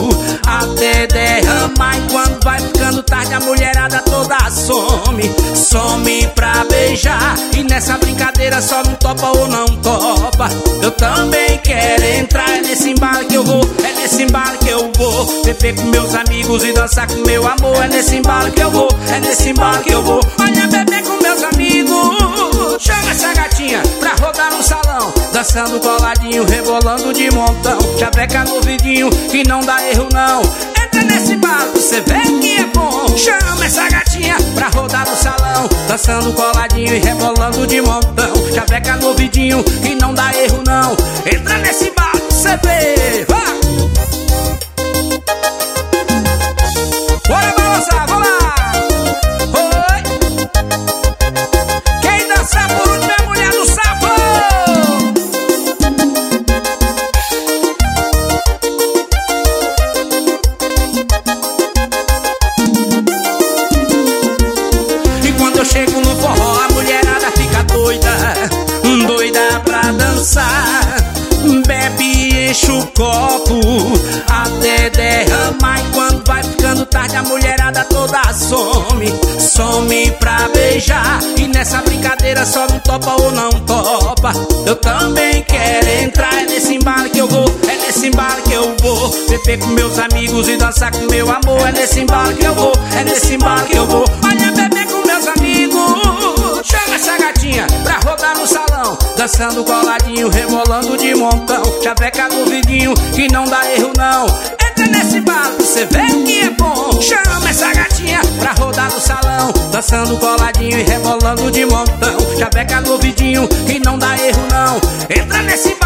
até derramar. E quando vai ficando tarde a mulherada toda some, some pra beijar. E nessa brincadeira só não topa ou não topa. Eu também quero entrar, é nesse embalo que eu vou, é nesse embalo que eu vou. Beber com meus amigos e dançar com meu amor. É nesse embalo que eu vou, é nesse embalo que eu vou. Olha, beber com meus amigos, chama essa gatinha pra rodar no salão, dançando coladinho, rebolando de montão. Chaveca no vidinho que não dá erro não. Entra nesse embalo, você vê que é bom. Chama essa gatinha pra rodar no salão, dançando coladinho e rebolando de montão. Chaveca no vidinho que não dá erro não. Entra nesse embalo, você vê. Vai! Bora balançar, vamos lá! Oi! Quem dançar por último é a mulher do sapo! E quando eu chego no forró, a mulherada fica doida, doida pra dançar. Bebe, enche o copo até derramar. E quando vai ficando tarde a mulherada toda some, some pra beijar. E nessa brincadeira só não topa ou não topa. Eu também quero entrar, é nesse embalo que eu vou, é nesse embalo que eu vou. Beber com meus amigos e dançar com meu amor. É nesse embalo que eu vou, é nesse embalo que eu vou. Olha, beber com meus amigos, chama essa gatinha pra rodar no salão, dançando coladinho, rebolando de montão. Chaveca no vidinho que não dá erro não. Entra nesse embalo, você vê que é bom. Chama essa gatinha pra rodar no salão, dançando coladinho e rebolando de montão. Chaveca no vidinho que não dá erro não. Entra nesse embalo.